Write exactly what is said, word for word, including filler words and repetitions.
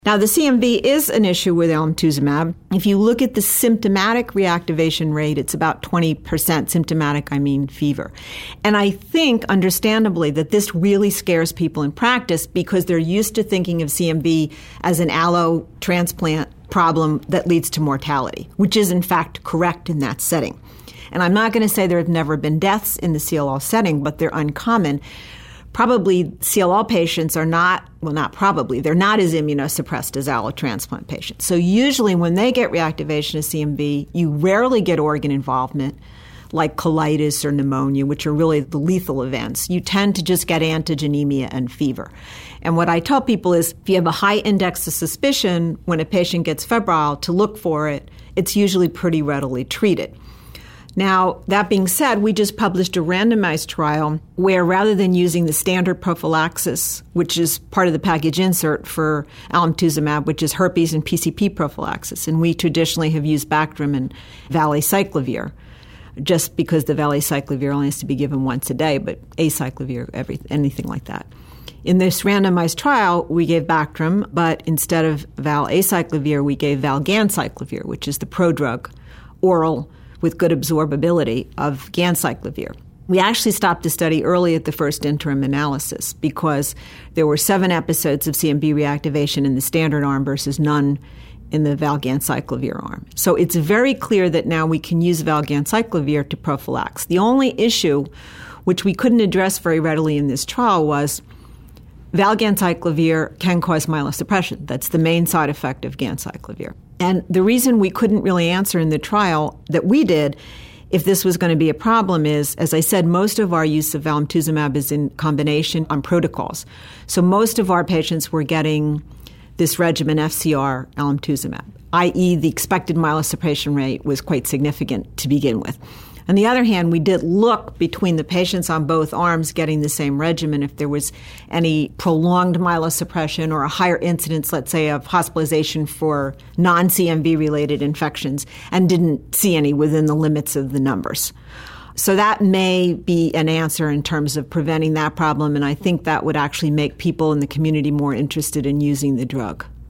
Now, the C M V is an issue with alemtuzumab. If you look at the symptomatic reactivation rate, it's about twenty percent. Symptomatic, I mean fever. And I think, understandably, that this really scares people in practice because they're used to thinking of C M V as an allo transplant problem that leads to mortality, which is, in fact, correct in that setting. And I'm not going to say there have never been deaths in the C L L setting, but they're uncommon. Probably C L L patients are not, well, not probably, they're not as immunosuppressed as allotransplant patients. So usually when they get reactivation of C M V, you rarely get organ involvement like colitis or pneumonia, which are really the lethal events. You tend to just get antigenemia and fever. And what I tell people is if you have a high index of suspicion when a patient gets febrile, to look for it, it's usually pretty readily treated. Now, that being said, we just published a randomized trial where rather than using the standard prophylaxis, which is part of the package insert for alemtuzumab, which is herpes and P C P prophylaxis, and we traditionally have used Bactrim and valacyclovir, just because the valacyclovir only has to be given once a day, but acyclovir, every, anything like that. In this randomized trial, we gave Bactrim, but instead of valacyclovir, we gave valganciclovir, which is the prodrug, oral, with good absorbability of ganciclovir. We actually stopped the study early at the first interim analysis because there were seven episodes of C M V reactivation in the standard arm versus none in the valganciclovir arm. So it's very clear that now we can use valganciclovir to prophylax. The only issue, which we couldn't address very readily in this trial, was valganciclovir can cause myelosuppression. That's the main side effect of ganciclovir. And the reason we couldn't really answer in the trial that we did if this was going to be a problem is, as I said, most of our use of alemtuzumab is in combination on protocols. So most of our patients were getting this regimen F C R alemtuzumab, that is the expected myelosuppression rate was quite significant to begin with. On the other hand, we did look between the patients on both arms getting the same regimen if there was any prolonged myelosuppression or a higher incidence, let's say, of hospitalization for non-C M V-related infections, and didn't see any within the limits of the numbers. So that may be an answer in terms of preventing that problem, and I think that would actually make people in the community more interested in using the drug.